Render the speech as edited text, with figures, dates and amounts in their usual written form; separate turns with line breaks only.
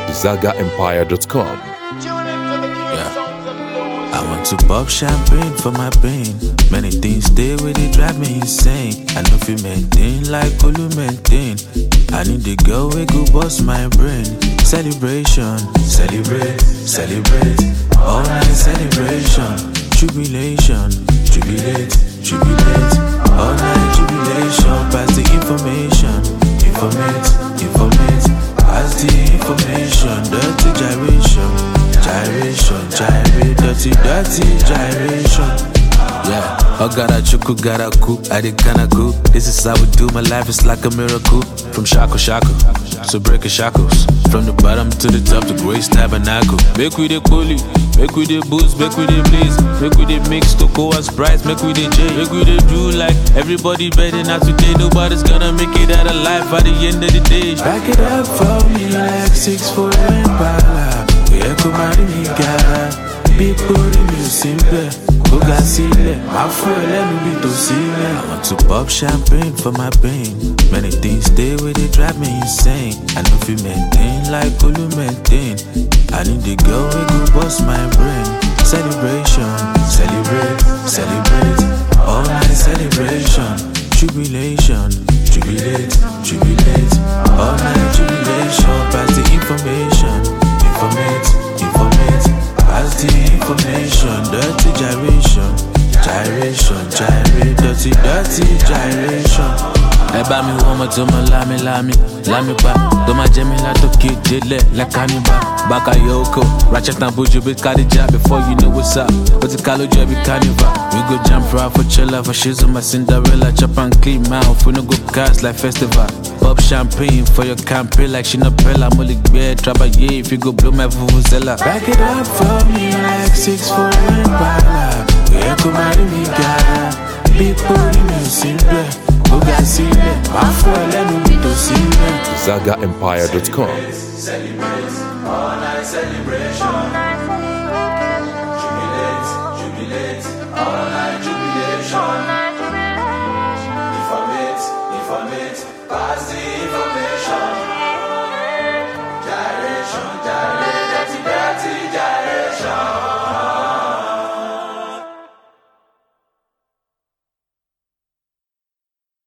ZagaEmpire.com.
I want to pop champagne for my pain. Many things stay with it, drive me insane. I know if you maintain like Olu maintain. I need the girl we go bust my brain. Celebration, celebrate, celebrate. All night celebration. Jubilation, jubilate, jubilate. All night jubilation. Pass the information, informate, informate. Pass the information. Dirty gyration, gyration, gyrate. Dirty, dirty gyration. Yeah, I gotta chuku, gotta coop, I did kinda cool. This is how we do, my life is like a miracle. From shackle, shackle, so breaking shackles. From the bottom to the top, the grace tabernacle. Make we the coolie, make we the boost, make we the blaze. Make we the mix, Toko and Sprite, make we the J. Make we the do like everybody betting out today. Nobody's gonna make it out alive at the end of the day. Back it up for me like 6 for Impala. We echo my nigga. People in you simple. I want to pop champagne for my pain. Many things stay with it, drive me insane. I know if you maintain like Olu maintain. I need the girl we go bust my brain. Celebration, celebrate, celebrate. All night celebration. Jubilation, jubilate, jubilate. All night jubilation. Pass the information, informate, informate. Pass the information. Dirty gyration, gyration, gyrate. Dirty, dirty gyration. Ẹ bá mi wọ́n mọ̀ tó mọ̀ lámi pa. Tó máa jẹ́ mi látòkè délẹ̀ like cannibal. Bakayoko, ratchet and buju with Khadija. Before you know what's up, but the college every carnival. We go jump right for chiller, for shiz on my Cinderella. Chop and clean mouth, we no go cast like festival. Pop champagne for your campaign like Shinapella. I'm only bad, travailler if you go blow my vuvuzela. Back it up for me like 6 for Impala. We echo my nigga. People in you simple.
ZagaEmpire.com.
Celebrate, all night celebration. Jubilate, jubilate, all night jubilation. Informate, informate, pass the information.